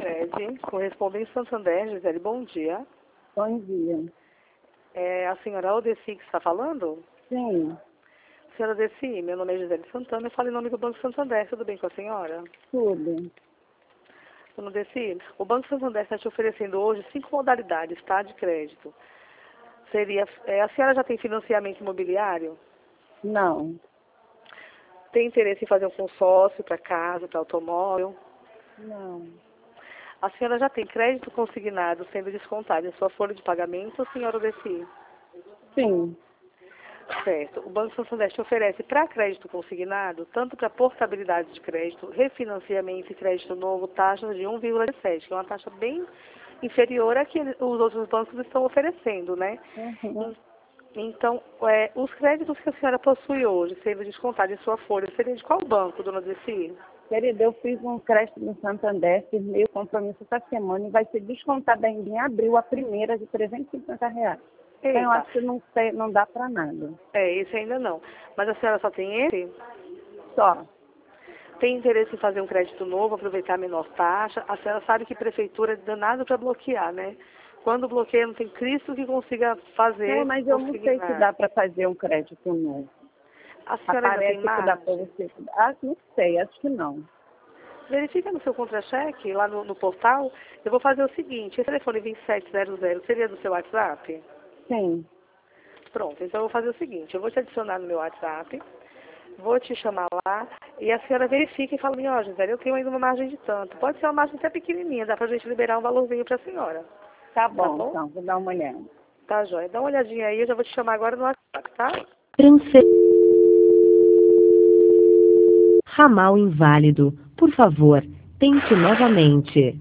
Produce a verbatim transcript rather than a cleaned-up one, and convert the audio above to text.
Sicredi, correspondente Santander, Gisele, bom dia. Bom dia. É a senhora Odeci que está falando? Sim, Senhora Odeci, meu nome é Gisele Santana, eu falo em nome do Banco Santander, tudo bem com a senhora? tudo. Dona Odeci, o Banco Santander está te oferecendo hoje cinco modalidades, tá, de crédito. Seria, é, a senhora já tem financiamento imobiliário? Não, Tem interesse em fazer um consórcio para casa, para automóvel? não. A senhora já tem crédito consignado sendo descontado em sua folha de pagamento, senhora Odeci? Sim, Certo. O Banco Santander te oferece para crédito consignado, tanto para portabilidade de crédito, refinanciamento e crédito novo, taxas de um vírgula sete, que é uma taxa bem inferior à que os outros bancos estão oferecendo, né? uhum. Então, é, os créditos que a senhora possui hoje, sendo descontado em sua folha, seria de qual banco, dona Desi? Querida, eu fiz um crédito no Santander, firmei o compromisso essa semana e vai ser descontada ainda em abril a primeira de trezentos e cinquenta reais. Então, eu Eita, acho que não, sei, não dá para nada. é, esse ainda não. Mas a senhora só tem esse? Só. Tem interesse em fazer um crédito novo, aproveitar a menor taxa? A senhora sabe que prefeitura é danada para bloquear, né? Quando bloqueia, não tem Cristo que consiga É, fazer, mas eu não sei se consignar. dá para fazer um crédito novo. A senhora ainda tem Aparece que dá para margem? você. Ah, não sei, acho que não. Verifica no seu contra-cheque, lá no, no portal. Eu vou fazer o seguinte, esse telefone vinte e sete zero zero seria do seu WhatsApp? Sim, Pronto, então eu vou fazer o seguinte, eu vou te adicionar no meu WhatsApp, vou te chamar lá, e a senhora verifica e fala, ó, Gisele, eu tenho ainda uma margem de tanto. Pode ser uma margem até pequenininha, dá pra gente liberar um valorzinho pra senhora. tá Tá bom, bom? então, vou dar uma olhada. Tá, joia. Dá uma olhadinha aí, eu já vou te chamar agora no WhatsApp, tá? Transfer... Ramal inválido. Por favor, tente novamente.